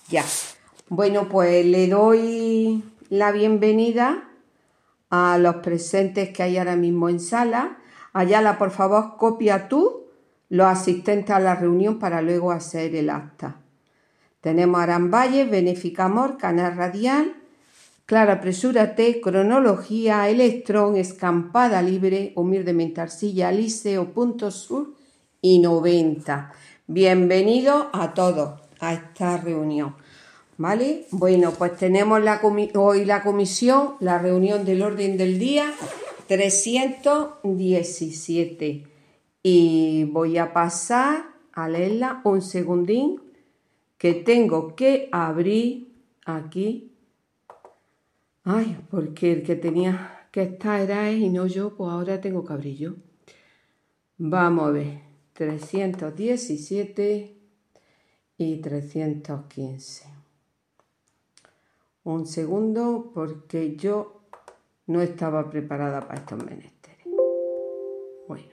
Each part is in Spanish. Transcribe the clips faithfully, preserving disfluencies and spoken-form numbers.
Ya. Bueno, pues le doy la bienvenida a los presentes que hay ahora mismo en sala. Ayala, por favor, copia tú los asistentes a la reunión para luego hacer el acta. Tenemos a Aramballe, Benéfica Amor, Canal Radial, Clara Apresúrate, Cronología, Electrón, Escampada Libre, Humildemente Arcilla, Liceo, Punto Sur y noventa. Bienvenidos a todos a esta reunión. ¿Vale? Bueno, pues tenemos la hoy la comisión, la reunión del orden del día trescientos diecisiete. Y voy a pasar a leerla un segundín, que tengo que abrir aquí. Ay, porque el que tenía que estar era él y no yo, pues ahora tengo que abrir yo. Vamos a ver, trescientos diecisiete y trescientos quince. Un segundo, porque yo no estaba preparada para estos menesteres. Bueno,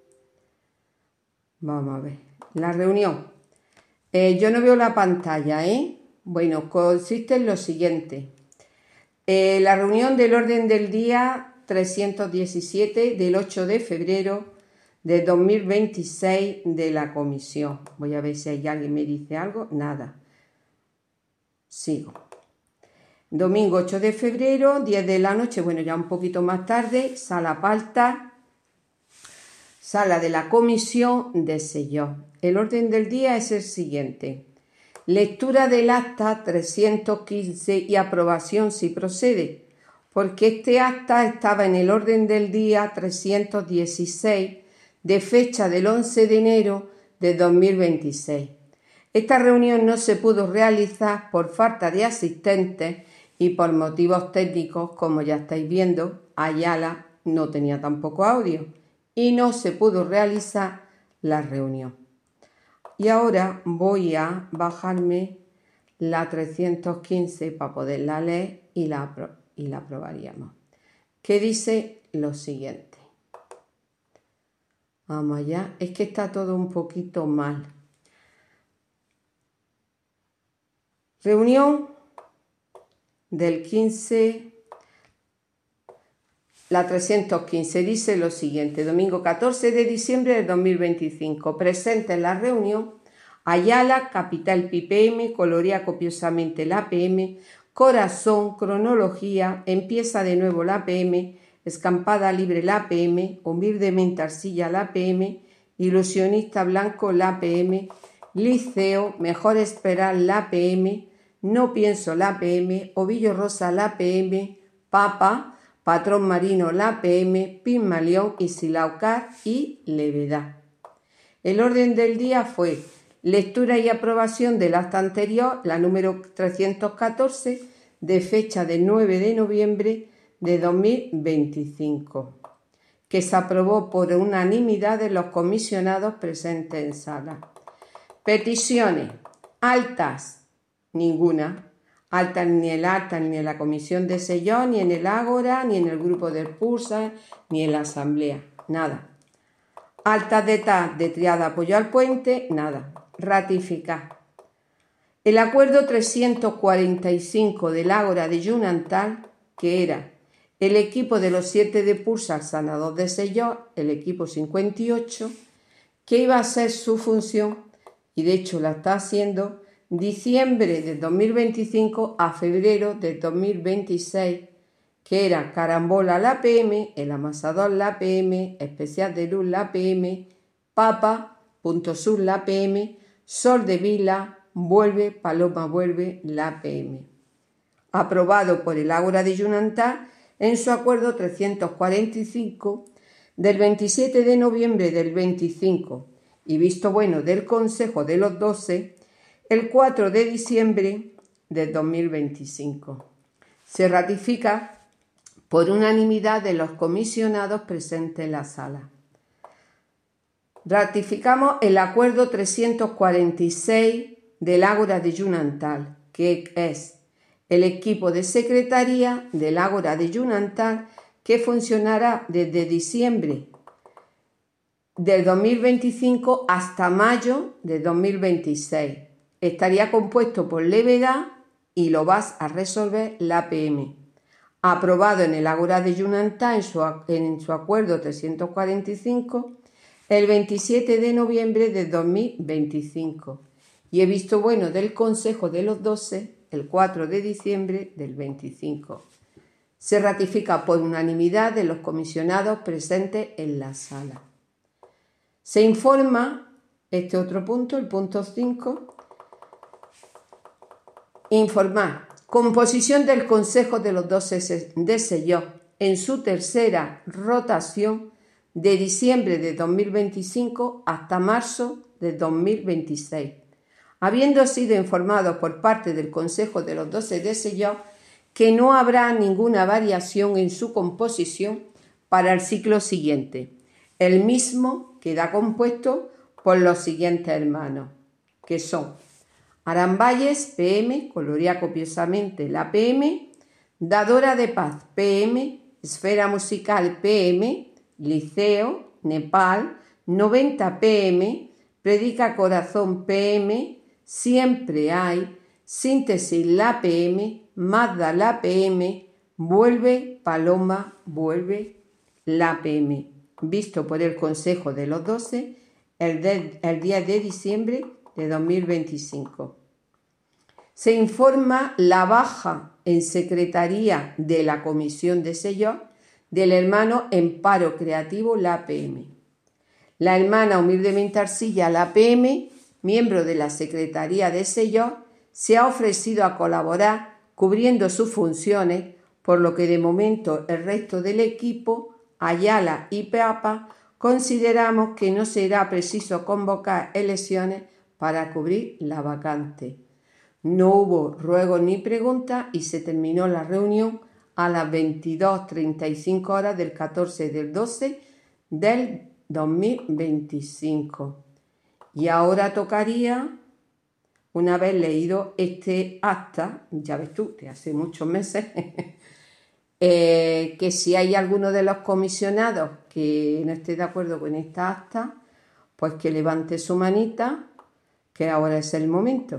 vamos a ver. La reunión. Eh, yo no veo la pantalla, ¿eh? Bueno, consiste en lo siguiente. Eh, la reunión del orden del día trescientos diecisiete del ocho de febrero de dos mil veintiséis de la comisión. Voy a ver si hay alguien que me dice algo. Nada. Sigo. Domingo ocho de febrero, diez de la noche, bueno, ya un poquito más tarde, sala Palta, sala de la comisión de Sellón. El orden del día es el siguiente. Lectura del acta trescientos quince y aprobación si procede, porque este acta estaba en el orden del día trescientos dieciséis de fecha del once de enero de dos mil veintiséis. Esta reunión no se pudo realizar por falta de asistentes y por motivos técnicos, como ya estáis viendo. Ayala no tenía tampoco audio y no se pudo realizar la reunión. Y ahora voy a bajarme la trescientos quince para poderla leer y la, y la aprobaríamos. Que dice lo siguiente. Vamos allá. Es que está todo un poquito mal. Reunión del quince, la trescientos quince dice lo siguiente. Domingo catorce de diciembre de dos mil veinticinco. Presente en la reunión Ayala, Capital P P M, colorea copiosamente la P M, Corazón, Cronología, Empieza de nuevo la P M, Escampada Libre la P M, Humildemente Arcilla la P M, Ilusionista Blanco la P M, Liceo, Mejor Esperar la P M, No Pienso la P M, Ovillo Rosa la P M, Papa, Patrón Marino la P M, Pigmalión y Silaucar y Levedad. El orden del día fue lectura y aprobación del acta anterior, la número trescientos catorce, de fecha del nueve de noviembre de dos mil veinticinco, que se aprobó por unanimidad de los comisionados presentes en sala. Peticiones. Altas. Ninguna. Altas ni en el acta, ni en la comisión de Sellón, ni en el Ágora, ni en el grupo del Pulsar, ni en la asamblea. Nada. Altas de T A de Triada Apoyo al Puente. Nada. Ratificar. El acuerdo trescientos cuarenta y cinco del Ágora de Yunantal, que era el equipo de los siete de Pulsar Sanador de Sellón, el equipo cincuenta y ocho, que iba a ser su función, y de hecho la está haciendo, diciembre de dos mil veinticinco a febrero de dos mil veintiséis, que era Carambola la P M, el Amasador la P M, Especial de Luz la P M, Papa, Punto Sur la P M, Sol de Vila, Vuelve, Paloma Vuelve la P M. Aprobado por el Ágora de Yunantal en su acuerdo trescientos cuarenta y cinco del veintisiete de noviembre del veinticinco y visto bueno del Consejo de los doce el cuatro de diciembre de dos mil veinticinco. Se ratifica por unanimidad de los comisionados presentes en la sala. Ratificamos el acuerdo trescientos cuarenta y seis del Ágora de Yunantal, que es el equipo de secretaría del Ágora de Yunantal, que funcionará desde diciembre del dos mil veinticinco hasta mayo de dos mil veintiséis. estaría compuesto por levedad y lo vas a resolver la A P M. Aprobado en el Ágora de Yunantá en su, en su acuerdo trescientos cuarenta y cinco el veintisiete de noviembre de dos mil veinticinco y he visto bueno del Consejo de los doce el cuatro de diciembre del veinticinco. Se ratifica por unanimidad de los comisionados presentes en la sala. Se informa, este otro punto, el punto cinco, informar. Composición del Consejo de los doce de Selló en su tercera rotación de diciembre de dos mil veinticinco hasta marzo de dos mil veintiséis. Habiendo sido informados por parte del Consejo de los doce de Selló que no habrá ninguna variación en su composición para el ciclo siguiente. El mismo queda compuesto por los siguientes hermanos, que son Aramballes, P M, colorea copiosamente la P M, Dadora de Paz, P M, Esfera Musical, P M, Liceo, Nepal, noventa P M, Predica Corazón, P M, Siempre Hay, Síntesis la P M, Magda la P M, Vuelve Paloma, Vuelve la P M. Visto por el Consejo de los doce el, de, el diez de diciembre de dos mil veinticinco. Se informa la baja en Secretaría de la Comisión de Selló del hermano en paro creativo la P M. La hermana humildemente Arcilla la P M, miembro de la Secretaría de Selló, se ha ofrecido a colaborar cubriendo sus funciones, por lo que de momento el resto del equipo, Ayala y Peapa, consideramos que no será preciso convocar elecciones para cubrir la vacante. No hubo ruegos ni preguntas y se terminó la reunión a las veintidós treinta y cinco horas del catorce del doce del dos mil veinticinco. Y ahora tocaría, una vez leído este acta, ya ves tú, de hace muchos meses, eh, que si hay alguno de los comisionados que no esté de acuerdo con esta acta, pues que levante su manita, que ahora es el momento.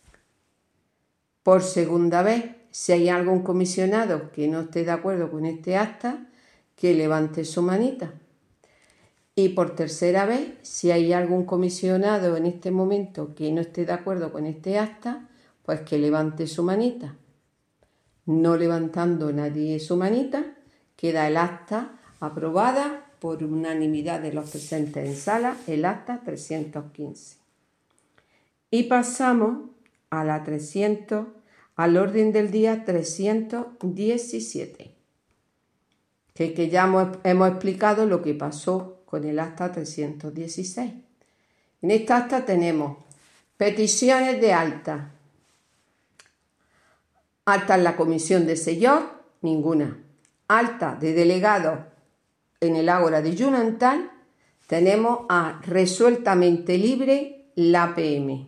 Por segunda vez, si hay algún comisionado que no esté de acuerdo con este acta, que levante su manita. Y por tercera vez, si hay algún comisionado en este momento que no esté de acuerdo con este acta, pues que levante su manita. No levantando nadie su manita, queda el acta aprobada por unanimidad de los presentes en sala, el acta trescientos quince. Y pasamos a la trescientos, al orden del día trescientos diecisiete, que, que ya hemos, hemos explicado lo que pasó con el acta trescientos dieciséis. En esta acta tenemos peticiones de alta. Alta en la Comisión de Selló, ninguna. Alta de delegados en el Ágora de Yunantá, tenemos a resueltamente libre la P M.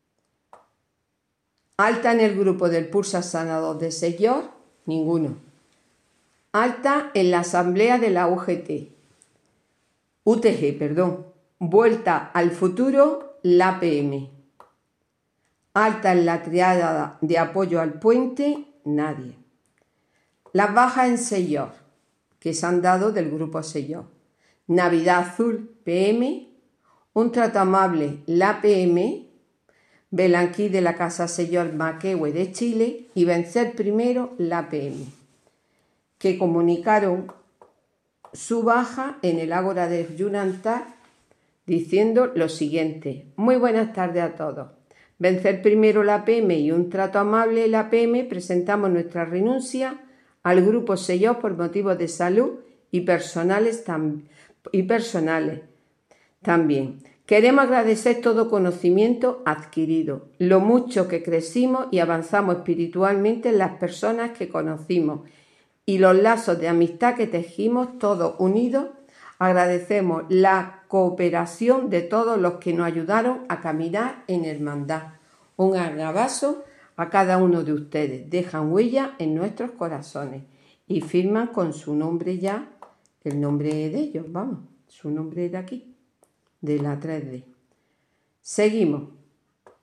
Alta en el grupo del Pursa Sanador de Selló, ninguno. Alta en la Asamblea de la U G T. U T G, perdón. Vuelta al futuro, la P M. Alta en la triada de apoyo al puente, nadie. Las bajas en Selló, que se han dado del grupo Selló. Navidad Azul, P M. Un trato amable, la P M. Belanquí de la Casa Selló Maquehue de Chile y Vencer Primero, la P M. Que comunicaron su baja en el Ágora de Yunantá diciendo lo siguiente: muy buenas tardes a todos. Vencer Primero la P M y un trato amable la P M presentamos nuestra renuncia al grupo Selló por motivos de salud y personales, tam y personales también. Queremos agradecer todo conocimiento adquirido, lo mucho que crecimos y avanzamos espiritualmente en las personas que conocimos y los lazos de amistad que tejimos todos unidos. Agradecemos la cooperación de todos los que nos ayudaron a caminar en hermandad. Un abrazo a cada uno de ustedes. Dejan huella en nuestros corazones y firman con su nombre ya, el nombre de ellos, vamos, su nombre de aquí, de la tres D. Seguimos.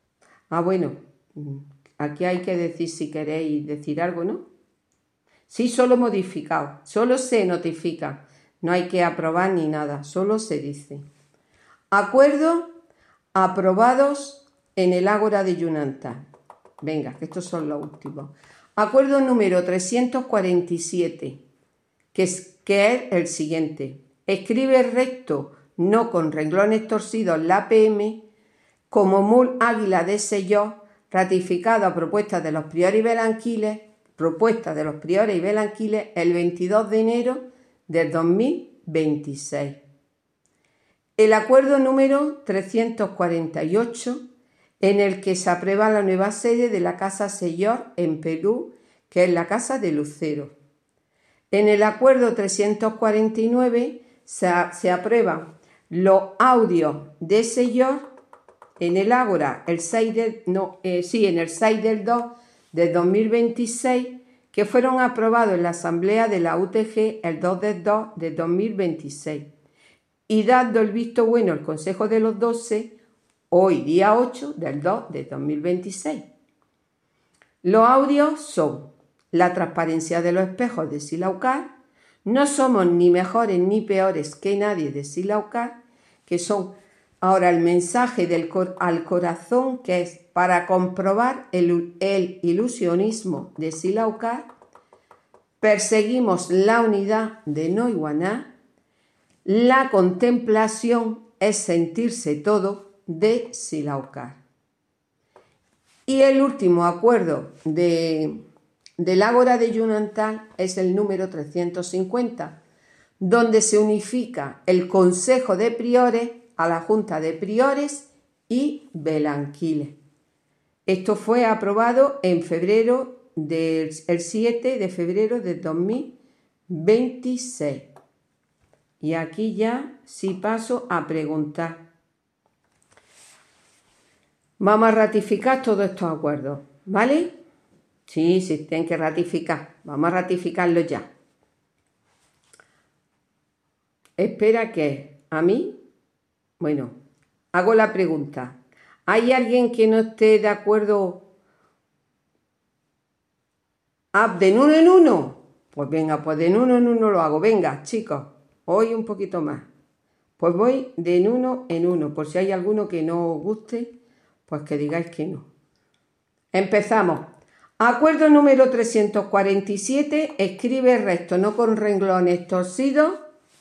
Ah, bueno, aquí hay que decir si queréis decir algo, ¿no? Sí, solo modificado, solo se notifica, no hay que aprobar ni nada, solo se dice. Acuerdos aprobados en el Ágora de Yunanta. Venga, que estos son los últimos. Acuerdo número trescientos cuarenta y siete, que es, que es el siguiente. Escribe recto, no con renglones torcidos, la P M, como mul águila de selló, ratificado a propuesta de los priores y belanquiles, propuesta de los priores y belanquiles el veintidós de enero del dos mil veintiséis. El acuerdo número trescientos cuarenta y ocho, en el que se aprueba la nueva sede de la Casa Sellor en Perú, que es la Casa de Lucero. En el acuerdo trescientos cuarenta y nueve se, se aprueban los audios de Sellor en el Ágora, el seis del, no, eh, sí, en el seis del dos del dos mil veintiséis, que fueron aprobados en la Asamblea de la U T G el dos del dos del dos mil veintiséis. Y dando el visto bueno el Consejo de los doce, hoy día ocho del dos del dos mil veintiséis. Los audios son la transparencia de los espejos de Silaucar, no somos ni mejores ni peores que nadie de Silaucar, que son ahora el mensaje del cor al corazón, que es para comprobar el, el ilusionismo de Silaucar, perseguimos la unidad de Noiguaná, la contemplación es sentirse todo de Silaucar. Y el último acuerdo de, del Ágora de Yunantán es el número trescientos cincuenta, donde se unifica el Consejo de Priores a la Junta de Priores y Belanquiles. Esto fue aprobado en febrero del el siete de febrero de dos mil veintiséis. Y aquí ya sí paso a preguntar. Vamos a ratificar todos estos acuerdos, ¿vale? Sí, sí, tienen que ratificar. Vamos a ratificarlos ya. Espera que a mí, bueno, hago la pregunta. ¿Hay alguien que no esté de acuerdo? Ah, de uno en uno. Pues venga, pues de uno en uno lo hago. Venga, chicos, hoy un poquito más. Pues voy de uno en uno. Por si hay alguno que no os guste, pues que digáis que no. Empezamos. Acuerdo número trescientos cuarenta y siete. Escribe recto, no con renglones torcidos.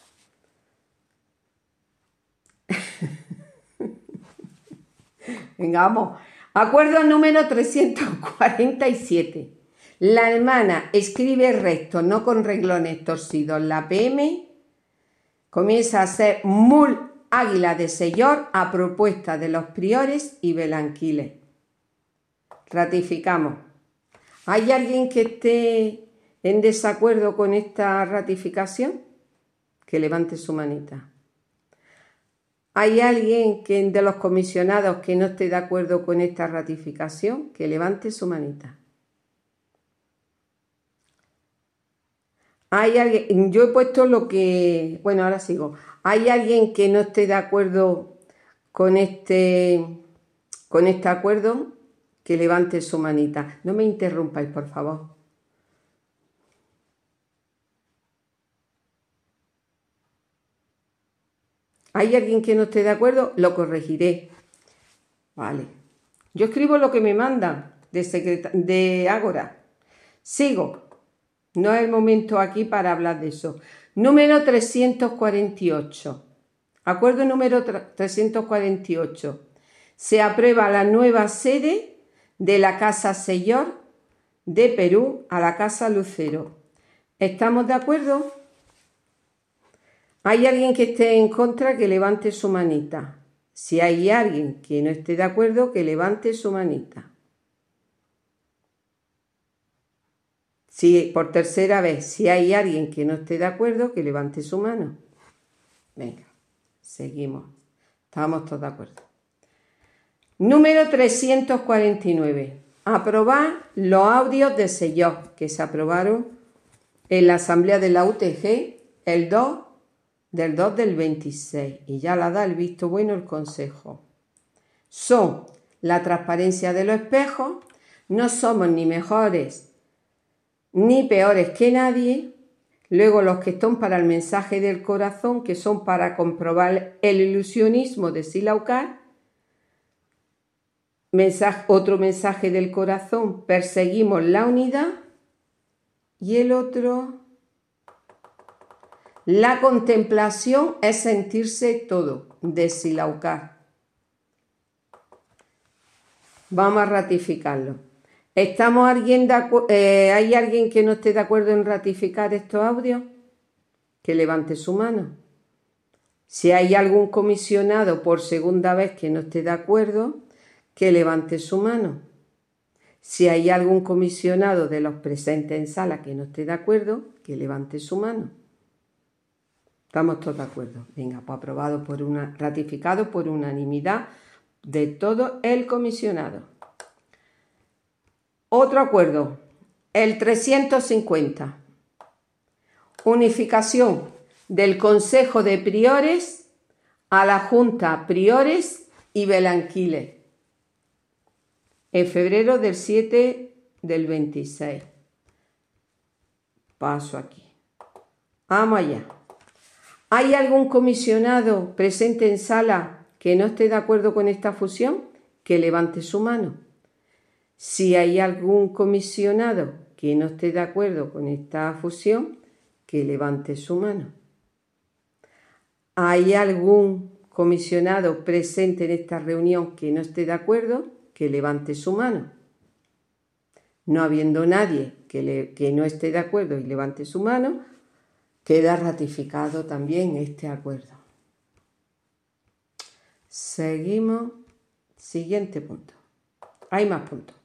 Venga, vamos. Acuerdo número trescientos cuarenta y siete. La hermana escribe recto, no con renglones torcidos. La P M comienza a ser mul águila de sellor a propuesta de los priores y belanquiles. Ratificamos. ¿Hay alguien que esté en desacuerdo con esta ratificación? Que levante su manita. ¿Hay alguien que, de los comisionados que no esté de acuerdo con esta ratificación? Que levante su manita. ¿Hay alguien? Yo he puesto lo que... Bueno, ahora sigo. ¿Hay alguien que no esté de acuerdo con este, con este acuerdo? Que levante su manita. No me interrumpáis, por favor. ¿Hay alguien que no esté de acuerdo? Lo corregiré. Vale. Yo escribo lo que me mandan de, secreta de Ágora. Sigo. No es el momento aquí para hablar de eso. Número trescientos cuarenta y ocho. Acuerdo número trescientos cuarenta y ocho. Se aprueba la nueva sede de la Casa Sellor de Perú a la Casa Lucero. ¿Estamos de acuerdo? ¿Hay alguien que esté en contra? Que levante su manita. Si hay alguien que no esté de acuerdo, que levante su manita. Si por tercera vez, si hay alguien que no esté de acuerdo, que levante su mano. Venga, seguimos. Estamos todos de acuerdo. Número trescientos cuarenta y nueve. Aprobar los audios de Sellor que se aprobaron en la Asamblea de la U T G el dos del dos del veintiséis. Y ya la da el visto bueno el Consejo. Son la transparencia de los espejos, no somos ni mejores ni peores que nadie. Luego los que están para el mensaje del corazón, que son para comprobar el ilusionismo de Silaucar. Mensaje, otro mensaje del corazón, perseguimos la unidad. Y el otro, la contemplación es sentirse todo, de Silaucar. Vamos a ratificarlo. ¿Estamos alguien de eh, ¿Hay alguien que no esté de acuerdo en ratificar estos audios? Que levante su mano. Si hay algún comisionado por segunda vez que no esté de acuerdo, que levante su mano. Si hay algún comisionado de los presentes en sala que no esté de acuerdo, que levante su mano. Estamos todos de acuerdo. Venga, pues aprobado por una, ratificado por unanimidad de todo el comisionado. Otro acuerdo, el trescientos cincuenta. Unificación del Consejo de Priores a la Junta Priores y Belanquiles. En febrero del siete del veintiséis. Paso aquí. Vamos allá. ¿Hay algún comisionado presente en sala que no esté de acuerdo con esta fusión? Que levante su mano. Si hay algún comisionado que no esté de acuerdo con esta fusión, que levante su mano. ¿Hay algún comisionado presente en esta reunión que no esté de acuerdo? Que levante su mano. No habiendo nadie que, le, que no esté de acuerdo y levante su mano, queda ratificado también este acuerdo. Seguimos. Siguiente punto. Hay más puntos.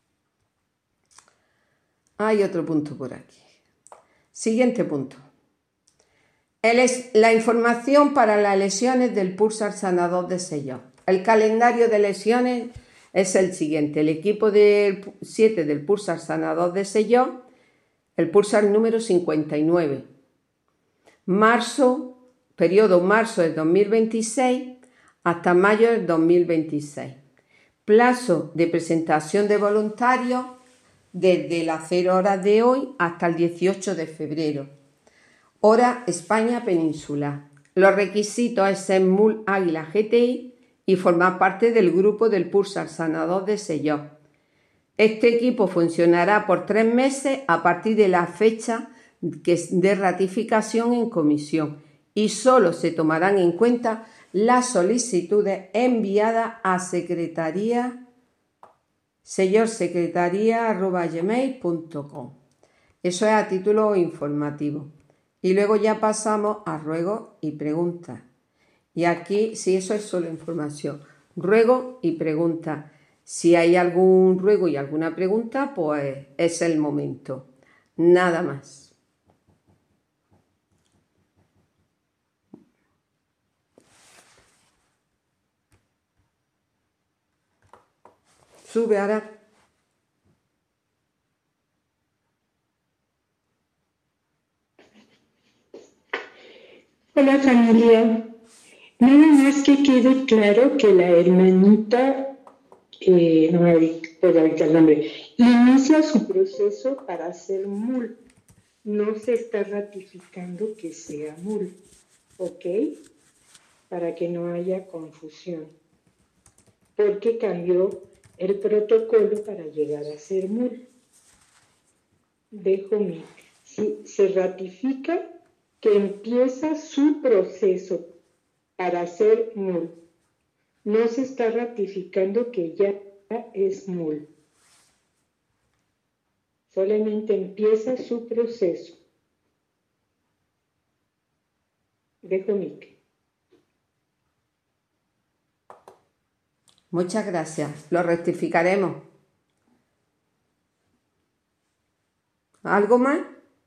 Hay otro punto por aquí. Siguiente punto. El es, la información para las lesiones del Pulsar Sanador de Selló. El calendario de lesiones es el siguiente. El equipo del siete del Pulsar Sanador de Selló, el Pulsar número cincuenta y nueve. Marzo, periodo marzo del dos mil veintiséis hasta mayo del dos mil veintiséis. Plazo de presentación de voluntarios desde las cero horas de hoy hasta el dieciocho de febrero. Hora España Peninsular. Los requisitos es ser M U L Águila G T I y formar parte del grupo del Pulsar Sanador de Selló. Este equipo funcionará por tres meses a partir de la fecha de ratificación en comisión y solo se tomarán en cuenta las solicitudes enviadas a secretaría sellorsecretaría arroba gmail punto com. Eso es a título informativo. Y luego ya pasamos a ruegos y preguntas. Y aquí, si eso es solo información, ruego y preguntas. Si hay algún ruego y alguna pregunta, pues es el momento. Nada más. Sube ahora. Hola familia. Nada más que quede claro que la hermanita, eh, no me puedo ahorita el nombre, inicia su proceso para ser M U L. No se está ratificando que sea M U L, ¿ok? Para que no haya confusión. Porque cambió el protocolo para llegar a ser M U L. Dejo mi... Si se ratifica que empieza su proceso para ser M U L. No se está ratificando que ya es M U L. Solamente empieza su proceso. Dejo mi... Muchas gracias. Lo rectificaremos. ¿Algo más?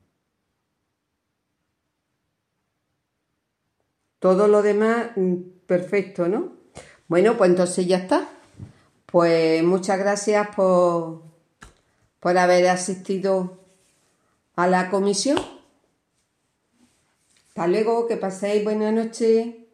Todo lo demás, perfecto, ¿no? Bueno, pues entonces ya está. Pues muchas gracias por, por haber asistido a la comisión. Hasta luego, que paséis buena noche.